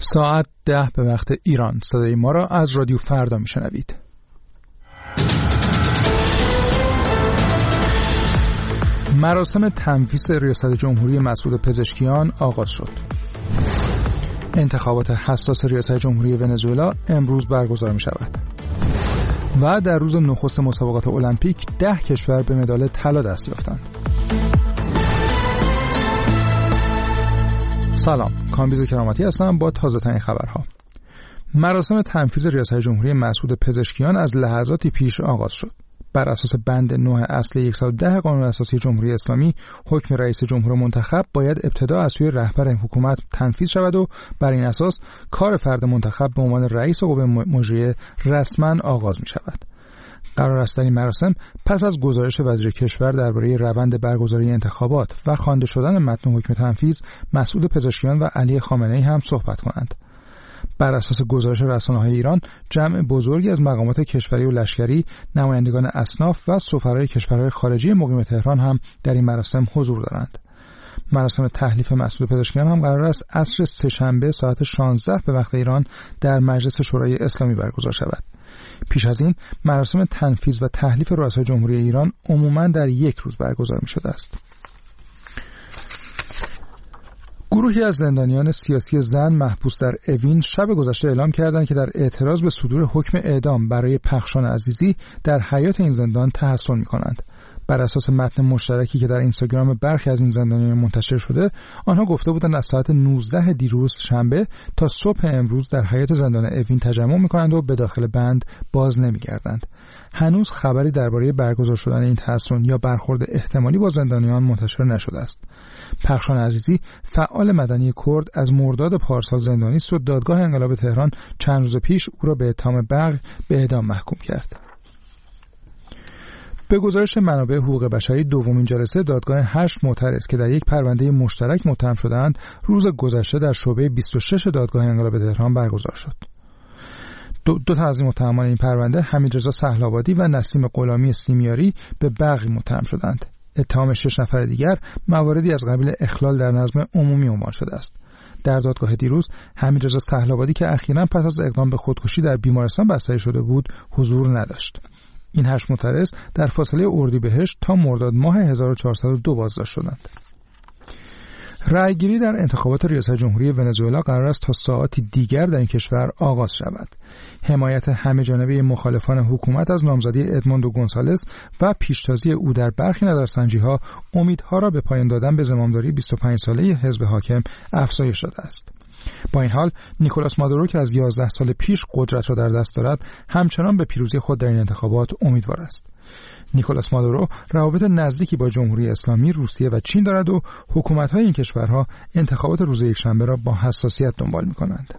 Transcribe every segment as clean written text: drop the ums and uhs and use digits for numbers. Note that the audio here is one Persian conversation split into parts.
ساعت 10 به وقت ایران. صدای ما را از رادیو فردا میشنوید. مراسم تنفیذ ریاست جمهوری مسعود پزشکیان آغاز شد. انتخابات حساس ریاست جمهوری ونزوئلا امروز برگزار می شود. و در روز نخست مسابقات المپیک 10 کشور به مدال طلا دست یافتند. سلام، کامبیز کرامتی هستم با تازه ترین خبرها. مراسم تنفیذ ریاست جمهوری مسعود پزشکیان از لحظاتی پیش آغاز شد. بر اساس بند 9 اصل 110 قانون اساسی جمهوری اسلامی، حکم رئیس جمهور منتخب باید ابتدا از سوی رهبر حکومت تنفیذ شود و بر این اساس کار فرد منتخب به عنوان رئیس قوه مجریه رسما آغاز می شود. قرار است در این مراسم پس از گزارش وزیر کشور درباره روند برگزاری انتخابات و خوانده شدن متن حکم تنفیذ، مسعود پزشکیان و علی خامنه‌ای هم صحبت کنند. بر اساس گزارش رسانه‌های ایران، جمع بزرگی از مقامات کشوری و لشکری، نمایندگان اصناف و سفرای کشورهای خارجی مقیم تهران هم در این مراسم حضور دارند. مراسم تحلیف مسعود پزشکیان هم قرار است عصر سه‌شنبه ساعت 16 به وقت ایران در مجلس شورای اسلامی برگزار شود. پیش از این مراسم تنفیذ و تحلیف رؤسای جمهوری ایران عموماً در یک روز برگزار می‌شده است. گروهی از زندانیان سیاسی زن محبوس در اوین شب گذشته اعلام کردند که در اعتراض به صدور حکم اعدام برای پخشان عزیزی در حیاط این زندان تحصن می‌کنند. بر اساس متن مشترکی که در اینستاگرام برخی از این زندانیان منتشر شده، آنها گفته بودند از ساعت 19 دیروز شنبه تا صبح امروز در حیاط زندان اوین تجمع می‌کنند و به داخل بند باز نمی‌گردند. هنوز خبری درباره برگزار شدن این تحصن یا برخورد احتمالی با زندانیان منتشر نشده است. پخشان عزیزی، فعال مدنی کرد، از مرداد پارسال زندانی است و دادگاه انقلاب تهران چند روز پیش او را به اتهام بغی به اعدام محکوم کرد. به گزارش منابع حقوق بشری، دومین جلسه دادگاه 8 معترض که در یک پرونده مشترک متهم شدند، روز گذشته در شعبه 26 دادگاه انقلاب تهران برگزار شد. دو تا از این متهمان این پرونده، حمیدرضا سهل‌آبادی و نسیم غلامی سیمیاری، به بغی متهم شدند. اتهام 6 نفر دیگر مواردی از قبیل اخلال در نظم عمومی عنوان شده است. در دادگاه دیروز، حمیدرضا سهل‌آبادی که اخیراً پس از اقدام به خودکشی در بیمارستان بستری شده بود، حضور نداشت. این 8 معترض در فاصله اردیبهشت تا مرداد ماه 1402 بازداشت شدند. رأیگیری در انتخابات ریاست جمهوری ونزوئلا قرار است تا ساعاتی دیگر در این کشور آغاز شود. حمایت همه‌جانبه مخالفان حکومت از نامزدی ادموندو گونسالز و پیشتازی او در برخی نظرسنجی‌ها امیدها را به پایان دادن به زمامداری 25 ساله حزب حاکم افزایش داده است. با این حال، نیکولاس مادورو که از 11 سال پیش قدرت را در دست دارد، همچنان به پیروزی خود در این انتخابات امیدوار است. نیکولاس مادورو روابط نزدیکی با جمهوری اسلامی، روسیه و چین دارد و حکومت‌های این کشورها انتخابات روز یکشنبه را با حساسیت دنبال می‌کنند.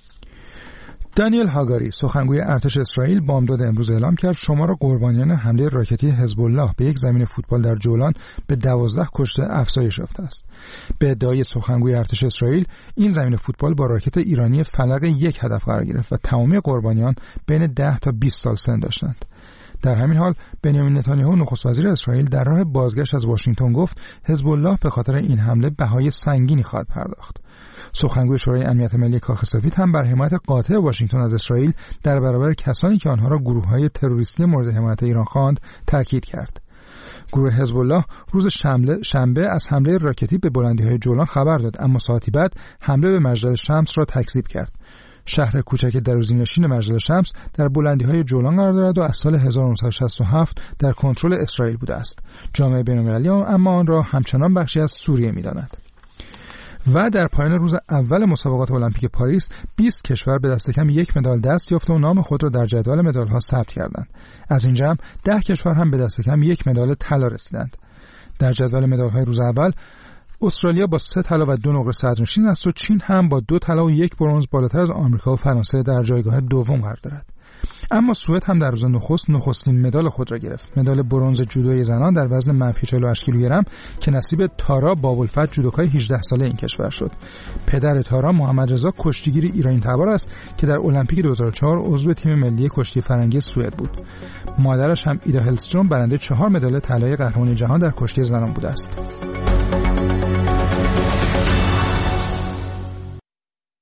دانیل هاگاری، سخنگوی ارتش اسرائیل، بامداد امروز اعلام کرد شمار قربانیان حمله راکتی حزب الله به یک زمین فوتبال در جولان به 12 کشته افزایش یافته است. به ادعای سخنگوی ارتش اسرائیل، این زمین فوتبال با راکت ایرانی فلق 1 هدف قرار گرفت و تمامی قربانیان بین 10 تا 20 سال سن داشتند. در همین حال، بنیامین نتانیاهو نخست وزیر اسرائیل در راه بازگشت از واشنگتن گفت حزب الله به خاطر این حمله بهای سنگینی خواهد پرداخت. سخنگوی شورای امنیت ملی کاخ سفید هم بر حمایت قاطع واشنگتن از اسرائیل در برابر کسانی که آنها را گروه‌های تروریستی مورد حمایت ایران خواند تاکید کرد. گروه حزب الله روز شنبه از حمله راکتی به بلندی‌های جولان خبر داد، اما ساعتی بعد حمله به مجدل شمس را تکذیب کرد. شهر کوچک دروزینشین مجدل شمس در بلندی‌های جولان قرار دارد و از سال 1967 در کنترل اسرائیل بوده است. جامعه بین‌المللی اما آن را همچنان بخشی از سوریه می‌داند. و در پایان روز اول مسابقات المپیک پاریس 20 کشور به دست کم 1 مدال دست یافته و نام خود را در جدول مدال‌ها ثبت کردند. از این جمع 10 کشور هم به دست کم 1 مدال طلا رسیدند. در جدول مدال‌های روز اول استرالیا با 3 طلا و 2 نقره صدرنشین است و چین هم با 2 طلا و 1 برنز بالاتر از آمریکا و فرانسه در جایگاه دوم قرار دارد. اما سوئد هم در روز نخستین مدال خود را گرفت، مدال برنز جودوی زنان در وزن منفی 48 کیلوگرم که نصیب تارا بابالفت جودوکای 18 ساله این کشور شد. پدر تارا محمد رضا کشتیگیر ایرانی تبار است که در المپیک 2004 عضو تیم ملی کشتی فرنگی سوئد بود. مادرش هم ایدا هلستروم برنده 4 مدال طلای قهرمانی جهان در کشتی زنان بوده است.